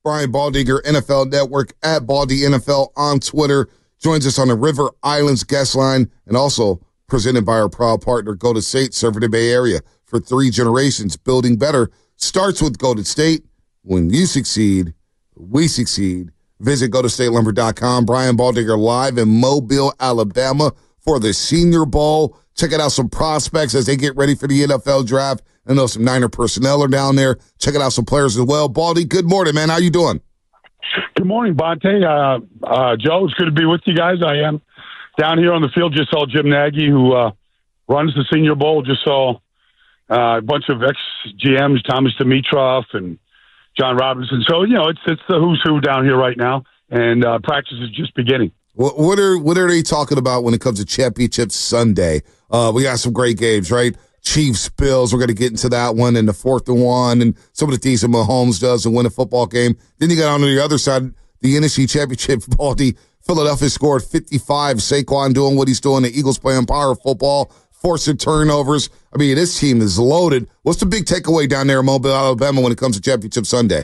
Brian Baldinger, NFL Network, at Baldy NFL on Twitter. Joins us on the River Islands guest line, and also presented by our proud partner, Golden State, serving the Bay Area for 3 generations. Building better starts with Golden State. When you succeed, we succeed. Visit GoldenStateLumber.com. Brian Baldinger live in Mobile, Alabama for the Senior Bowl. Checking out some prospects as they get ready for the NFL draft. I know some Niner personnel are down there. Checking out some players as well. Baldy, good morning, man. How you doing? Good morning, Bonte. Joe, it's good to be with you guys. I am down here on the field. Just saw Jim Nagy, who runs the Senior Bowl. Just saw a bunch of ex-GMs, Thomas Dimitroff and John Robinson. So, it's the who's who down here right now, and practice is just beginning. What are they talking about when it comes to Championship Sunday? We got some great games, right? Chiefs, Bills, we're going to get into that one, and the 4th and 1, and some of the things that Mahomes does to win a football game. Then you got on the other side, the NFC Championship, Baldy. Philadelphia scored 55. Saquon doing what he's doing. The Eagles playing power football, forcing turnovers. I mean, this team is loaded. What's the big takeaway down there in Mobile, Alabama when it comes to Championship Sunday?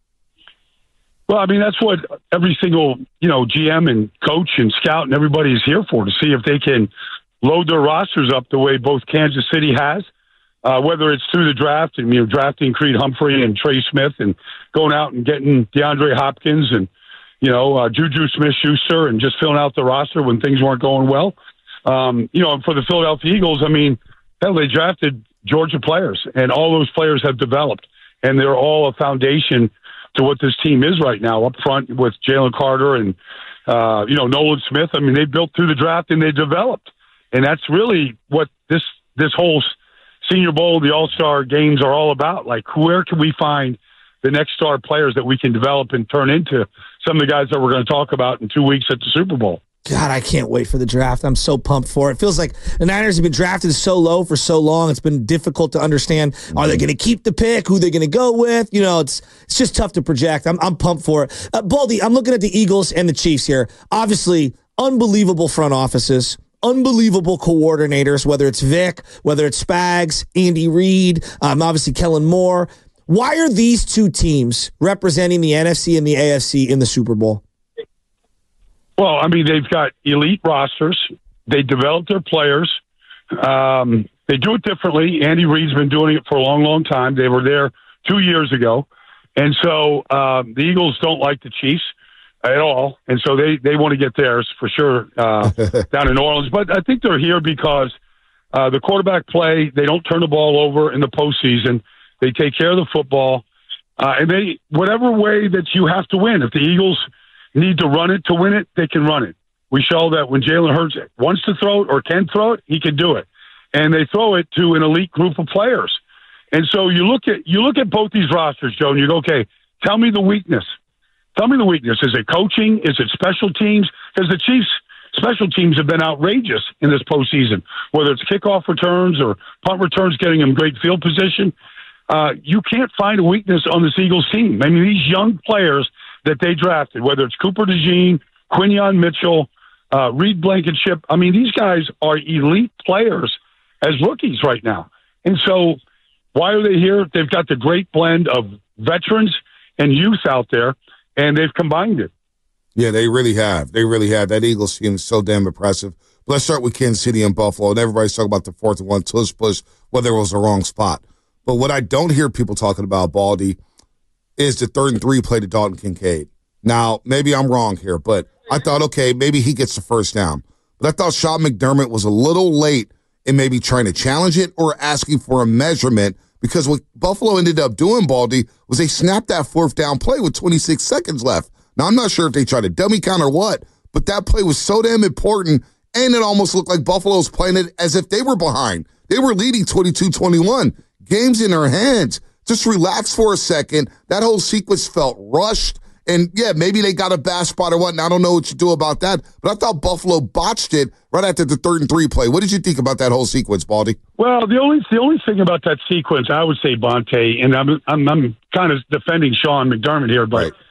Well, I mean, that's what every single, GM and coach and scout and everybody is here for, to see if they can load their rosters up the way both Kansas City has, whether it's through the draft and, drafting Creed Humphrey and Trey Smith and going out and getting DeAndre Hopkins and, Juju Smith-Schuster and just filling out the roster when things weren't going well. For the Philadelphia Eagles, I mean, hell, they drafted Georgia players, and all those players have developed, and they're all a foundation to what this team is right now up front with Jalen Carter and, Nolan Smith. I mean, they built through the draft and they developed. And that's really what this whole Senior Bowl, the All-Star games are all about. Like, where can we find the next star players that we can develop and turn into some of the guys that we're going to talk about in 2 weeks at the Super Bowl? God, I can't wait for the draft. I'm so pumped for it. It feels like the Niners have been drafted so low for so long. It's been difficult to understand. Are they going to keep the pick? Who they're going to go with? It's just tough to project. I'm pumped for it. Baldy, I'm looking at the Eagles and the Chiefs here. Obviously, unbelievable front offices. Unbelievable coordinators, whether it's Vic, whether it's Spags, Andy Reid, obviously Kellen Moore. Why are these two teams representing the NFC and the AFC in the Super Bowl? Well, I mean, they've got elite rosters. They develop their players. They do it differently. Andy Reid's been doing it for a long, long time. They were there 2 years ago. And so the Eagles don't like the Chiefs at all, and so they want to get theirs for sure down in New Orleans. But I think they're here because the quarterback play, they don't turn the ball over in the postseason. They take care of the football, and whatever way that you have to win. If the Eagles need to run it to win it, they can run it. We show that when Jalen Hurts wants to throw it or can throw it, he can do it, and they throw it to an elite group of players. And so you look at both these rosters, Joe, and you go, okay, tell me the weakness. Tell me the weakness. Is it coaching? Is it special teams? Because the Chiefs' special teams have been outrageous in this postseason, whether it's kickoff returns or punt returns, getting them great field position. You can't find a weakness on this Eagles team. I mean, these young players that they drafted, whether it's Cooper DeJean, Quinyon Mitchell, Reed Blankenship, I mean, these guys are elite players as rookies right now. And so why are they here? They've got the great blend of veterans and youth out there, and they've combined it. Yeah, they really have. They really have. That Eagles team is so damn impressive. But let's start with Kansas City and Buffalo. And everybody's talking about the 4th and 1 tush push, whether it was the wrong spot. But what I don't hear people talking about, Baldy, is the 3rd and 3 play to Dalton Kincaid. Now, maybe I'm wrong here, but I thought, okay, maybe he gets the first down. But I thought Sean McDermott was a little late in maybe trying to challenge it or asking for a measurement, because what Buffalo ended up doing, Baldy, was they snapped that 4th down play with 26 seconds left. Now, I'm not sure if they tried to dummy count or what, but that play was so damn important, and it almost looked like Buffalo's playing it as if they were behind. They were leading 22-21. Game's in their hands. Just relax for a second. That whole sequence felt rushed. And, yeah, maybe they got a bad spot or what, and I don't know what you do about that. But I thought Buffalo botched it right after the 3rd and 3 play. What did you think about that whole sequence, Baldy? Well, the only thing about that sequence, I would say, Bonte, and I'm kind of defending Sean McDermott here, but right.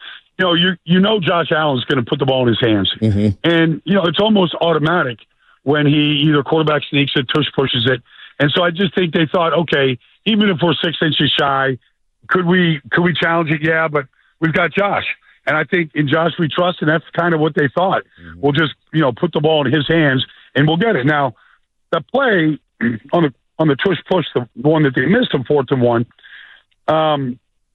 you know Josh Allen's going to put the ball in his hands. Mm-hmm. And, it's almost automatic when he either quarterback sneaks it, tush pushes it. And so I just think they thought, okay, even if we're 6 inches shy, could we challenge it? Yeah, but we've got Josh. And I think in Josh we trust, and that's kind of what they thought. We'll just, put the ball in his hands, and we'll get it. Now, the play on the tush push, the one that they missed on 4th and 1,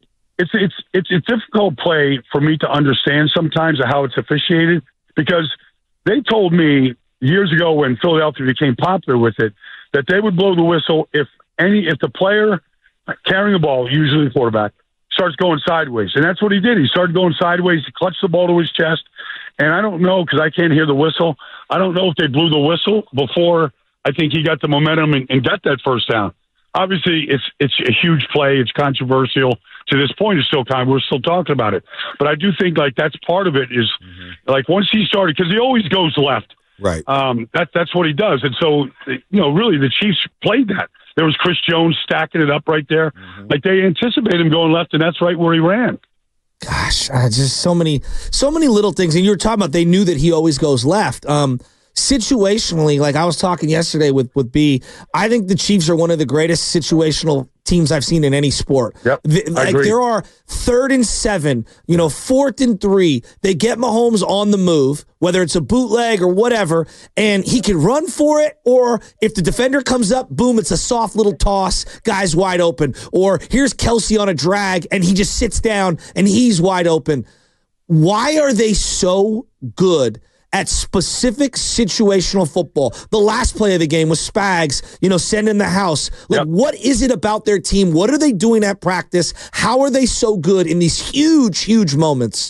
it's a difficult play for me to understand sometimes of how it's officiated, because they told me years ago when Philadelphia became popular with it that they would blow the whistle if the player carrying the ball, usually the quarterback, starts going sideways. And that's what he did. He started going sideways. He clutched the ball to his chest. And I don't know, because I can't hear the whistle, I don't know if they blew the whistle before I think he got the momentum and got that first down. Obviously, it's a huge play. It's controversial. To this point, we're still talking about it. But I do think that's part of it is once he started, because he always goes left. Right. That's what he does. And so, really the Chiefs played that. There was Chris Jones stacking it up right there. They anticipate him going left, and that's right where he ran. Gosh, just so many little things. And you were talking about they knew that he always goes left. Situationally, like I was talking yesterday with B, I think the Chiefs are one of the greatest situational teams I've seen in any sport. Yep, I agree. There are 3rd and 7, 4th and 3. They get Mahomes on the move, whether it's a bootleg or whatever, and he can run for it, or if the defender comes up, boom, it's a soft little toss, guy's wide open. Or here's Kelsey on a drag, and he just sits down, and he's wide open. Why are they so good at specific situational football? The last play of the game was Spags, sending the house. What is it about their team? What are they doing at practice? How are they so good in these huge, huge moments?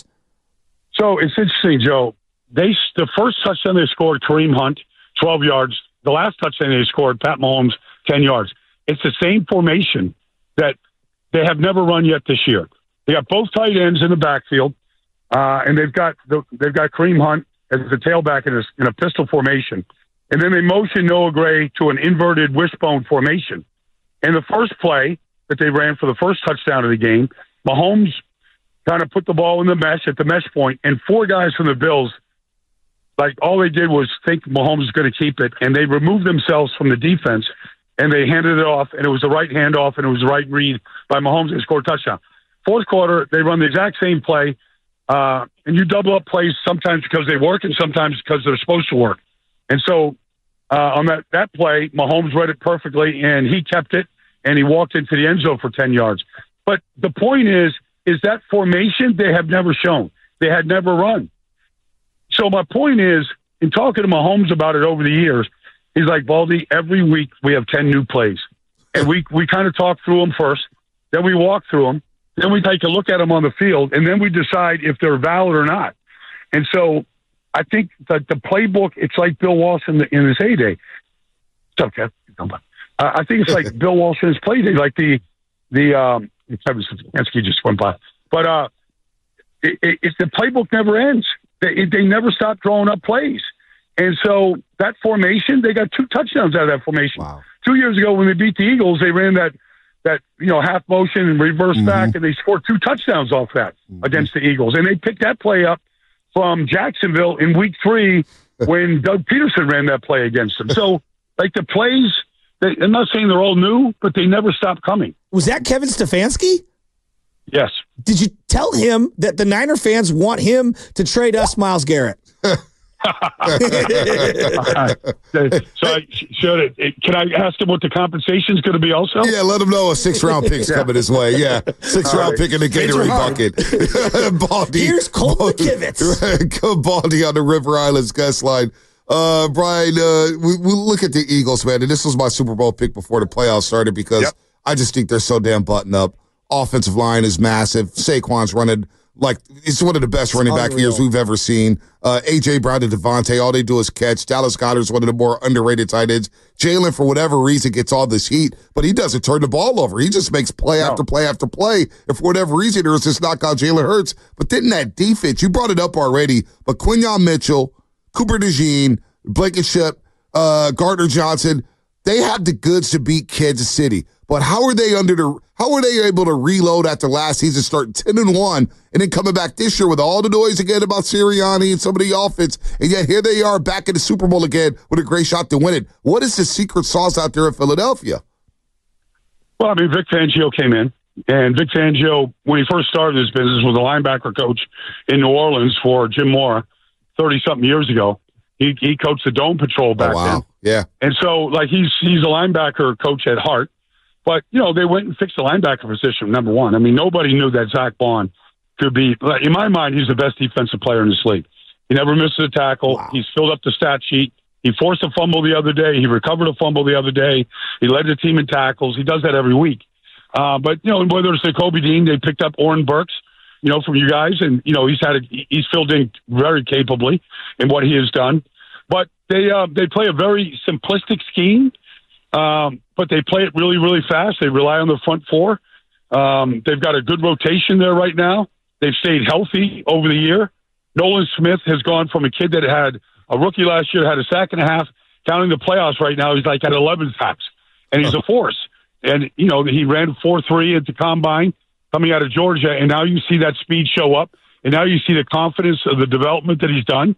So it's interesting, Joe. The first touchdown they scored, Kareem Hunt, 12 yards. The last touchdown they scored, Pat Mahomes, 10 yards. It's the same formation that they have never run yet this year. They got both tight ends in the backfield, and they've got Kareem Hunt as a tailback in a pistol formation. And then they motion Noah Gray to an inverted wishbone formation. And the first play that they ran for the first touchdown of the game, Mahomes kind of put the ball in the mesh at the mesh point, and 4 guys from the Bills, all they did was think Mahomes was going to keep it, and they removed themselves from the defense, and they handed it off, and it was the right handoff, and it was the right read by Mahomes, and scored a touchdown. Fourth quarter, they run the exact same play, and you double up plays sometimes because they work and sometimes because they're supposed to work. And so on that play, Mahomes read it perfectly, and he kept it, and he walked into the end zone for 10 yards. But the point is that formation they have never shown. They had never run. So my point is, in talking to Mahomes about it over the years, he's like, Baldy, every week we have 10 new plays. And we kind of talk through them first, then we walk through them, then we take a look at them on the field, and then we decide if they're valid or not. And so I think that the playbook, it's like Bill Walsh in his heyday. It's okay. I think it's like Bill Walsh in his play day, like Kevin Stefanski just went by. But it's the playbook never ends. They never stop drawing up plays. And so that formation, they got 2 touchdowns out of that formation. Wow. 2 years ago when they beat the Eagles, they ran that half motion and reverse back, and they scored 2 touchdowns off that against the Eagles. And they picked that play up from Jacksonville in week 3 when Doug Peterson ran that play against them. So, the plays, I'm not saying they're all new, but they never stop coming. Was that Kevin Stefanski? Yes. Did you tell him that the Niner fans want him to trade us Myles Garrett? So can I ask him what the compensation is going to be also? Yeah, let him know a 6th-round pick's coming his way. Yeah, 6th-round pick in the Gatorade bucket. Baldy. Here's Colt McKivitz. Baldy on the River Islands guest line. Brian, we look at the Eagles, man, and this was my Super Bowl pick before the playoffs started because I just think they're so damn buttoned up. Offensive line is massive. Saquon's running like it's one of the best running back years we've ever seen. A.J. Brown and Devontae, all they do is catch. Dallas Goedert's one of the more underrated tight ends. Jalen, for whatever reason, gets all this heat, but he doesn't turn the ball over. He just makes play after play after play. And for whatever reason, there was this knockout Jalen Hurts. But then that defense, you brought it up already, but Quinyon Mitchell, Cooper DeJean, Blankenship, Gardner Johnson, they have the goods to beat Kansas City. But how are they able to reload after last season, starting 10-1, and then coming back this year with all the noise again about Sirianni and some of the offense, and yet here they are back in the Super Bowl again with a great shot to win it. What is the secret sauce out there in Philadelphia? Well, Vic Fangio came in. And Vic Fangio, when he first started this business, was a linebacker coach in New Orleans for Jim Mora 30-something years ago. He coached the Dome Patrol back then. Yeah. And so, like, he's a linebacker coach at heart. But, you know, they went and fixed the linebacker position, number one. I mean, nobody knew that Zach Bond could be, in my mind, he's the best defensive player in this league. He never misses a tackle. Wow. He's filled up the stat sheet. He forced a fumble the other day. He recovered a fumble the other day. He led the team in tackles. He does that every week. But, you know, whether it's Kobe Dean, they picked up Oren Burks, you know, from you guys. And, you know, he's filled in very capably in what he has done. But they play a very simplistic scheme, but they play it really, really fast. They rely on the front four. They've got a good rotation there right now. They've stayed healthy over the year. Nolan Smith has gone from a kid that had a rookie last year, had a sack and a half, counting the playoffs right now. He's like at 11 sacks, and he's a force. And, you know, he ran 4.3 at the combine coming out of Georgia, and now you see that speed show up, and now you see the confidence of the development that he's done.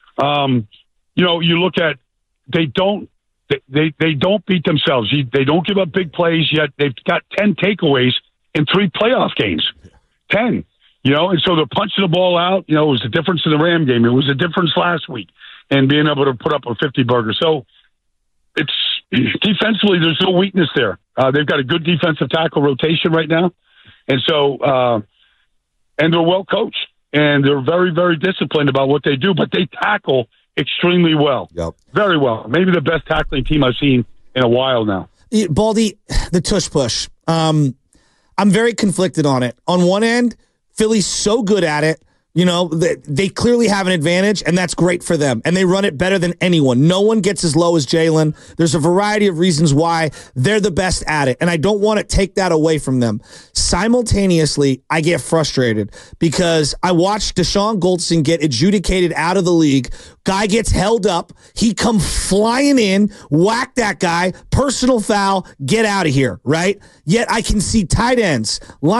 You know, you look at they don't beat themselves. They don't give up big plays yet. They've got 10 takeaways in 3 playoff games. 10. You know, and so they're punching the ball out. You know, it was the difference in the Ram game. It was a difference last week, and being able to put up a 50-burger. So it's defensively, there's no weakness there. They've got a good defensive tackle rotation right now, and so and they're well coached, and they're very, very disciplined about what they do. But they tackle extremely well, very well. Maybe the best tackling team I've seen in a while now. Baldy, the tush push. I'm very conflicted on it. On one end, Philly's so good at it. You know, they clearly have an advantage, and that's great for them. And they run it better than anyone. No one gets as low as Jalen. There's a variety of reasons why they're the best at it, and I don't want to take that away from them. Simultaneously, I get frustrated because I watched Deshaun Goldson get adjudicated out of the league. Guy gets held up. He come flying in, whack that guy, personal foul, get out of here, right? Yet I can see tight ends,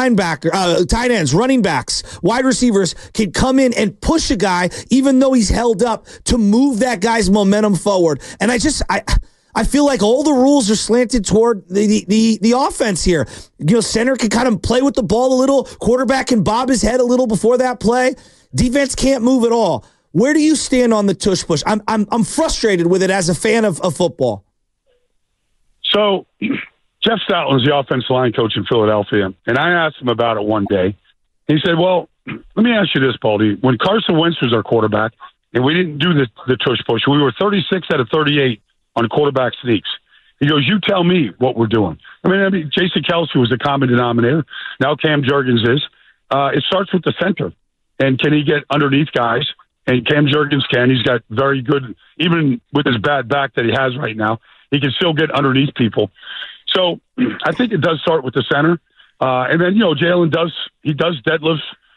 running backs, wide receivers can come in and push a guy even though he's held up to move that guy's momentum forward. And I feel like all the rules are slanted toward the offense here. You know, center can kind of play with the ball a little. Quarterback can bob his head a little before that play. Defense can't move at all. Where do you stand on the tush push? I'm frustrated with it as a fan of football. So Jeff Stoutland's the offensive line coach in Philadelphia, and I asked him about it one day. He said, well, let me ask you this, Baldy. When Carson Wentz was our quarterback, and we didn't do the tush push, we were 36 out of 38 on quarterback sneaks. He goes, you tell me what we're doing. I mean, Jason Kelce was the common denominator. Now Cam Jurgens is. It starts with the center. And can he get underneath guys? And Cam Jurgens can. He's got very good, even with his bad back that he has right now, he can still get underneath people. So I think it does start with the center. And then, you know, Jalen does deadlifts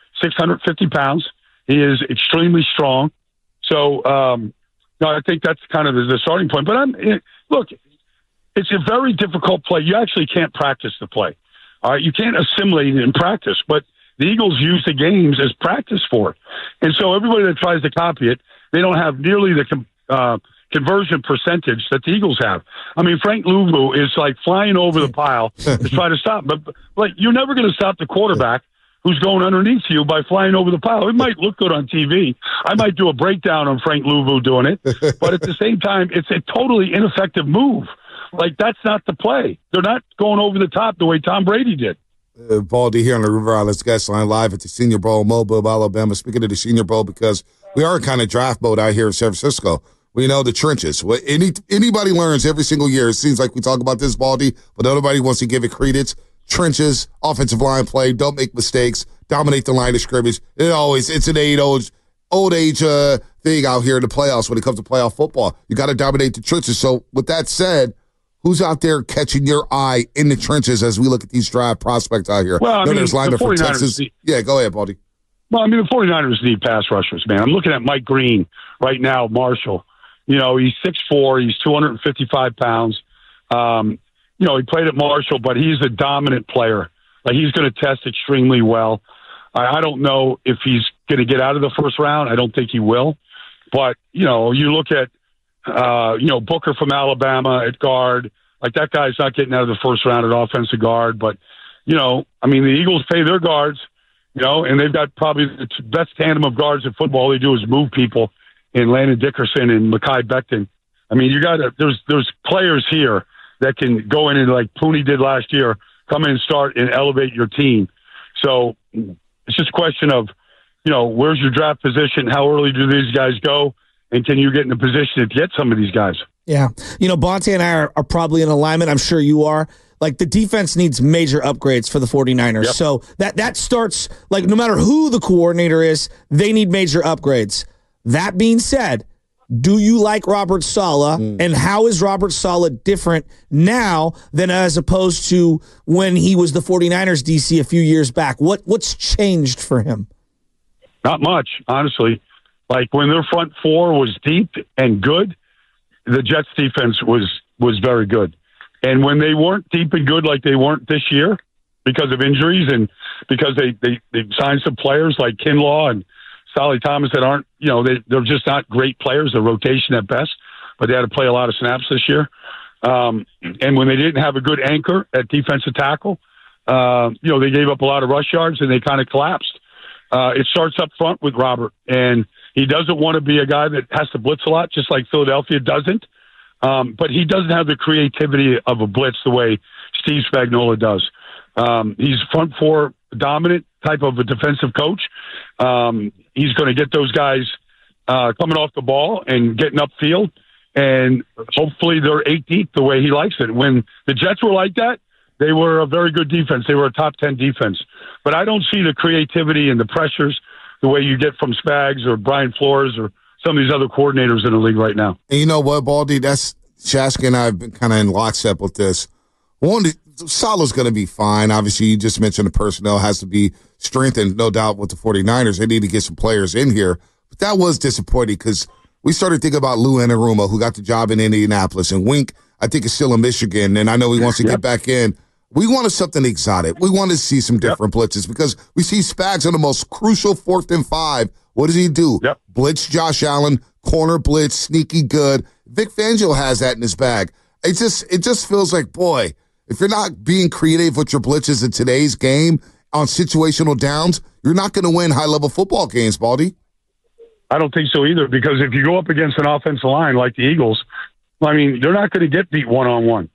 650 pounds. He is extremely strong. So, no, I think that's kind of the starting point. But look, it's a very difficult play. You actually can't practice the play. All right, you can't assimilate it in practice, but the Eagles use the games as practice for it. And so everybody that tries to copy it, they don't have nearly the conversion percentage that the Eagles have. I mean, Frank Louvu is like flying over the pile to try to stop. But like, you're never going to stop the quarterback who's going underneath you by flying over the pile. It might look good on TV. I might do a breakdown on Frank Louvu doing it. But at the same time, it's a totally ineffective move. Like, that's not the play. They're not going over the top the way Tom Brady did. Baldy here on the River Islands Guest Line live at the Senior Bowl, Mobile, Alabama. Speaking of the Senior Bowl, because we are in kind of draft mode out here in San Francisco. We know the trenches. Anybody learns every single year. It seems like we talk about this, Baldy, but nobody wants to give it credence. Trenches, offensive line play, don't make mistakes, dominate the line of scrimmage. It's an old age thing out here in the playoffs when it comes to playoff football. You got to dominate the trenches. So with that said, who's out there catching your eye in the trenches as we look at these draft prospects out here? Well, I mean, there's lineman from Texas. Yeah, go ahead, Baldy. Well, I mean, the 49ers need pass rushers, man. I'm looking at Mike Green right now, Marshall. You know, he's 6'4", he's 255 pounds. You know, he played at Marshall, but he's a dominant player. Like, he's going to test extremely well. I don't know if he's going to get out of the first round. I don't think he will. But, you know, you look at, Booker from Alabama at guard. Like, that guy's not getting out of the first round at offensive guard. But, I mean, the Eagles pay their guards, and they've got probably the best tandem of guards in football. All they do is move people in Landon Dickerson and Mekhi Becton. I mean, there's players here that can go in and, like Pooney did last year, come in and start and elevate your team. So it's just a question of, where's your draft position? How early do these guys go? And can you get in a position to get some of these guys? Yeah. Bonte and I are probably in alignment. I'm sure you are. Like, the defense needs major upgrades for the 49ers. Yep. So that starts, like, no matter who the coordinator is, they need major upgrades. That being said, do you like Robert Saleh, and how is Robert Saleh different now than as opposed to when he was the 49ers DC a few years back? What's changed for him? Not much, honestly. Like, when their front four was deep and good, the Jets defense was very good. And when they weren't deep and good like they weren't this year because of injuries and because they signed some players like Kinlaw and Solly Thomas that aren't, they're just not great players. They're rotation at best, but they had to play a lot of snaps this year. And when they didn't have a good anchor at defensive tackle, they gave up a lot of rush yards and they kind of collapsed. It starts up front with Robert, and he doesn't want to be a guy that has to blitz a lot, just like Philadelphia doesn't. But he doesn't have the creativity of a blitz the way Steve Spagnuolo does. He's front four dominant type of a defensive coach. He's going to get those guys coming off the ball and getting upfield, and hopefully they're 8 deep the way he likes it. When the Jets were like that, they were a very good defense. They were a top 10 defense. But I don't see the creativity and the pressures the way you get from Spags or Brian Flores or some of these other coordinators in the league right now. And you know what, Baldy? That's Shasky and I have been kind of in lockstep with this. Saleh's going to be fine. Obviously, you just mentioned the personnel has to be strengthened, no doubt, with the 49ers. They need to get some players in here. But that was disappointing because we started thinking about Lou Anarumo, who got the job in Indianapolis, and Wink, I think, is still in Michigan, and I know he wants to get back in. We wanted something exotic. We wanted to see some different blitzes because we see Spags on the most crucial 4th and 5. What does he do? Blitz Josh Allen, corner blitz, sneaky good. Vic Fangio has that in his bag. It just feels like, boy, if you're not being creative with your blitzes in today's game on situational downs, you're not going to win high-level football games, Baldy. I don't think so either, because if you go up against an offensive line like the Eagles, I mean, they're not going to get beat one-on-one.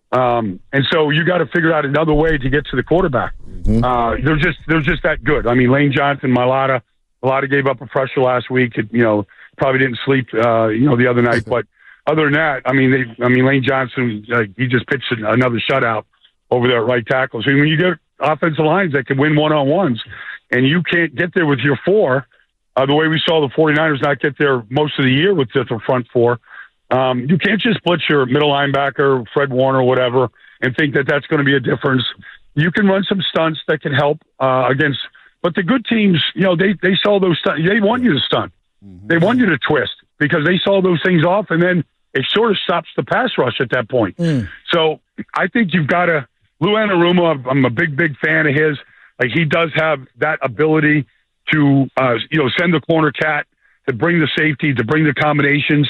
And so you got to figure out another way to get to the quarterback. They're just that good. I mean, Lane Johnson, Mailata gave up a pressure last week. Probably didn't sleep, the other night. But other than that, Lane Johnson, he just pitched another shutout over there at right tackle. So when you get offensive lines that can win one-on-ones and you can't get there with your four, the way we saw the 49ers not get there most of the year with the front four, you can't just blitz your middle linebacker, Fred Warner, whatever, and think that that's going to be a difference. You can run some stunts that can help against, but the good teams, they saw those stunts. They want you to stunt. They want you to twist because they saw those things off, and then it sort of stops the pass rush at that point. So I think you've got to, Lou Anarumo, I'm a big fan of his. Like, he does have that ability to, send the corner cat, to bring the safety, to bring the combinations.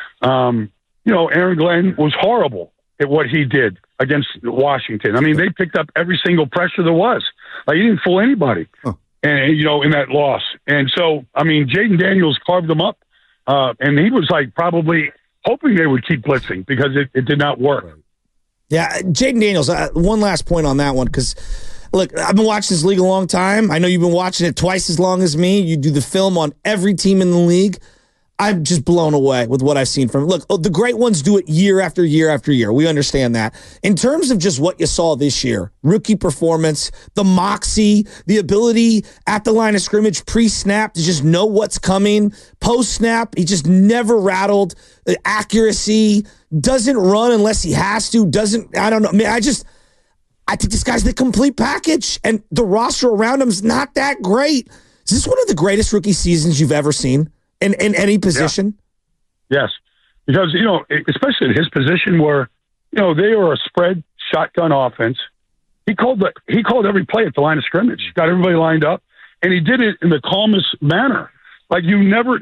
Aaron Glenn was horrible at what he did against Washington. I mean, they picked up every single pressure there was. Like, he didn't fool anybody, and in that loss. And so, I mean, Jaden Daniels carved them up, and he was like probably hoping they would keep blitzing because it did not work. Yeah, Jaden Daniels, one last point on that one, because, look, I've been watching this league a long time. I know you've been watching it twice as long as me. You do the film on every team in the league. I'm just blown away with what I've seen from him. Look, the great ones do it year after year after year. We understand that. In terms of just what you saw this year, rookie performance, the moxie, the ability at the line of scrimmage pre-snap to just know what's coming, post-snap, he just never rattled, accuracy, doesn't run unless he has to, I don't know. I think this guy's the complete package, and the roster around him is not that great. Is this one of the greatest rookie seasons you've ever seen? In any position? Yeah. Yes. Because, especially in his position where, they were a spread shotgun offense. He called every play at the line of scrimmage, got everybody lined up, and he did it in the calmest manner. Like, they never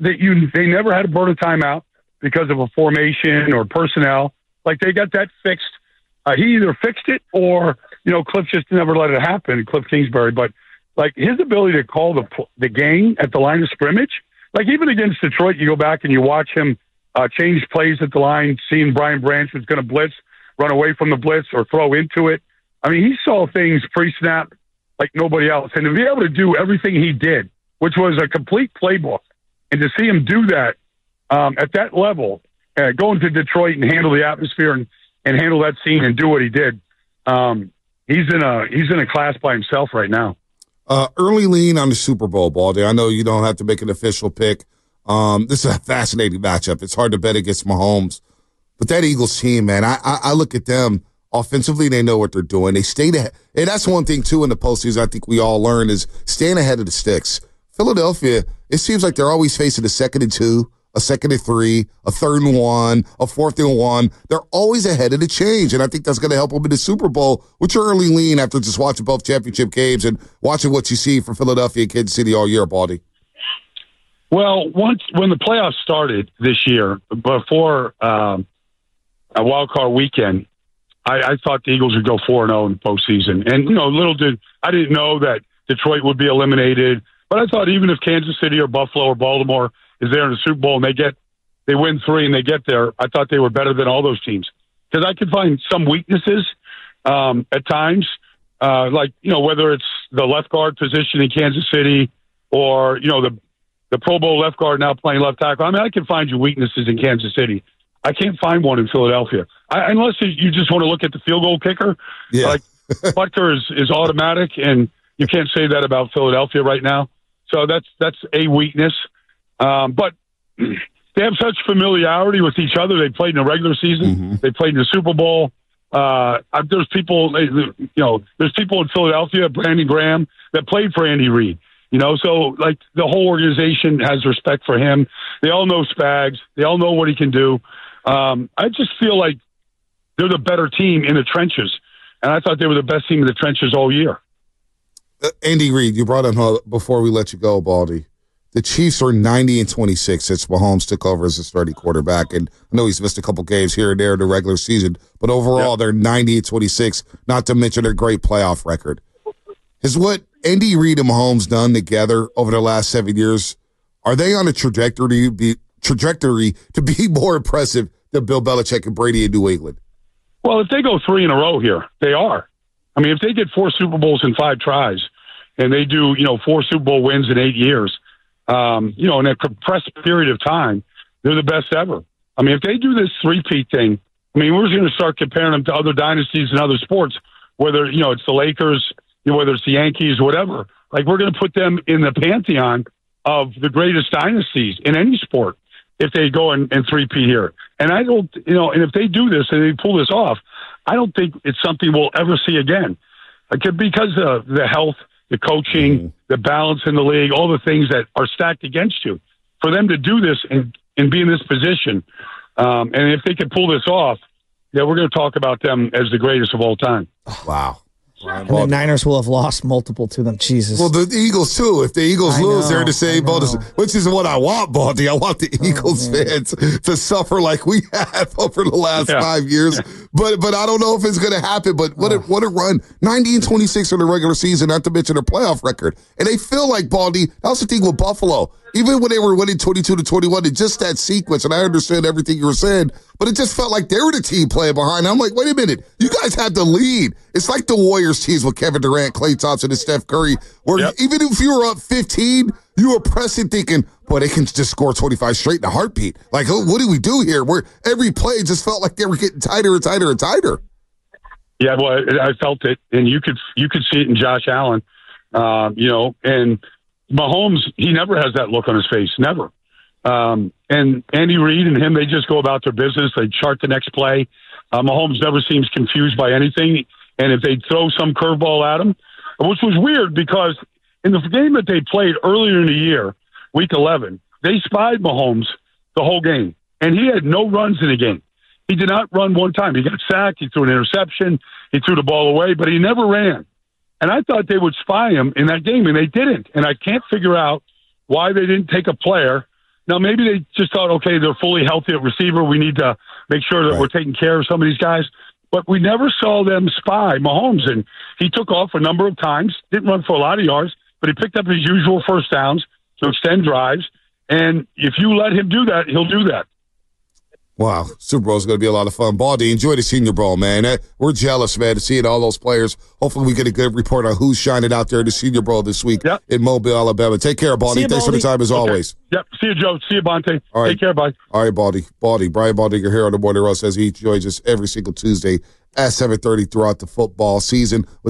had to burn a timeout because of a formation or personnel. Like, they got that fixed he either fixed it or, Cliff just never let it happen, Cliff Kingsbury. But, like, his ability to call the game at the line of scrimmage, like even against Detroit, you go back and you watch him change plays at the line, seeing Brian Branch was going to blitz, run away from the blitz or throw into it. I mean, he saw things pre-snap like nobody else. And to be able to do everything he did, which was a complete playbook, and to see him do that at that level, going to Detroit and handle the atmosphere and handle that scene and do what he did, he's in a class by himself right now. Early lean on the Super Bowl, Baldy. I know you don't have to make an official pick. This is a fascinating matchup. It's hard to bet against Mahomes. But that Eagles team, man, I look at them. Offensively, they know what they're doing. They stayed ahead. And that's one thing, too, in the postseason I think we all learn is staying ahead of the sticks. Philadelphia, it seems like they're always facing a 2nd and 2, a 2nd and 3, a 3rd and 1, a 4th and 1. They're always ahead of the change, and I think that's going to help them in the Super Bowl. What's your early lean after just watching both championship games and watching what you see from Philadelphia and Kansas City all year, Baldy? Well, when the playoffs started this year, before a wild card weekend, I thought the Eagles would go 4-0 in the postseason. And, I didn't know that Detroit would be eliminated. But I thought even if Kansas City or Buffalo or Baltimore is there in the Super Bowl and they win 3 and they get there, I thought they were better than all those teams. Because I could find some weaknesses at times, whether it's the left guard position in Kansas City or, the Pro Bowl left guard now playing left tackle. I mean, I can find you weaknesses in Kansas City. I can't find one in Philadelphia. Unless you just want to look at the field goal kicker. Yeah. Like, Butker is automatic, and you can't say that about Philadelphia right now. So that's a weakness. But they have such familiarity with each other. They played in the regular season. Mm-hmm. They played in the Super Bowl. There's people in Philadelphia, Brandon Graham, that played for Andy Reid. So like the whole organization has respect for him. They all know Spags. They all know what he can do. I just feel like they're the better team in the trenches. And I thought they were the best team in the trenches all year. Andy Reid, you brought him up before we let you go, Baldy. The Chiefs are 90-26 since Mahomes took over as a starting quarterback. And I know he's missed a couple games here and there in the regular season, but overall they're 90-26, not to mention their great playoff record. Is what Andy Reid and Mahomes done together over the last 7 years, are they on a trajectory to be more impressive than Bill Belichick and Brady in New England? Well, if they go 3 in a row here, they are. I mean, if they get 4 Super Bowls in 5 tries and they do, 4 Super Bowl wins in 8 years, in a compressed period of time, they're the best ever. I mean, if they do this three-peat thing, I mean, we're going to start comparing them to other dynasties and other sports, whether, it's the Lakers, whether it's the Yankees, whatever. Like, we're going to put them in the pantheon of the greatest dynasties in any sport if they go and three-peat here. And I don't, and if they do this and they pull this off, I don't think it's something we'll ever see again. Like, because of the health, the coaching, the balance in the league, all the things that are stacked against you. For them to do this and be in this position, and if they can pull this off, we're going to talk about them as the greatest of all time. Wow. And the Niners will have lost multiple to them. Jesus. Well, the Eagles, too. If the Eagles lose, they're in the same boat, which is what I want, Baldy. I want the Eagles fans to suffer like we have over the last 5 years. But I don't know if it's going to happen. But what a run. 90-26 in the regular season, not to mention their playoff record. And they feel like, Baldy, that was the thing with Buffalo. Even when they were winning 22-21, and just that sequence, and I understand everything you were saying, but it just felt like they were the team playing behind. I'm like, wait a minute, you guys had the lead. It's like the Warriors teams with Kevin Durant, Klay Thompson, and Steph Curry, where even if you were up 15, you were pressing thinking, boy, they can just score 25 straight in a heartbeat. Like, what do we do here? Where every play just felt like they were getting tighter and tighter and tighter. Yeah, well, I felt it, and you could see it in Josh Allen, and Mahomes, he never has that look on his face, never. And Andy Reid and him, they just go about their business. They chart the next play. Mahomes never seems confused by anything. And if they throw some curveball at him, which was weird because in the game that they played earlier in the year, week 11, they spied Mahomes the whole game. And he had no runs in the game. He did not run one time. He got sacked. He threw an interception. He threw the ball away, but he never ran. And I thought they would spy him in that game, and they didn't. And I can't figure out why they didn't take a player. Now, maybe they just thought, okay, they're fully healthy at receiver. We need to make sure that we're taking care of some of these guys. but we never saw them spy Mahomes. And he took off a number of times, didn't run for a lot of yards, but he picked up his usual first downs to extend drives. And if you let him do that, he'll do that. Wow, Super Bowl is going to be a lot of fun. Baldy, enjoy the Senior Bowl, man. We're jealous, man, to seeing all those players. Hopefully we get a good report on who's shining out there in the Senior Bowl this week in Mobile, Alabama. Take care, Baldy. Thanks for the time as always. Yep. See you, Joe. See you, Bonte. All right. Take care, bye. All right, Baldy. Brian Baldinger here on the Morning Roast says he joins us every single Tuesday at 7:30 throughout the football season.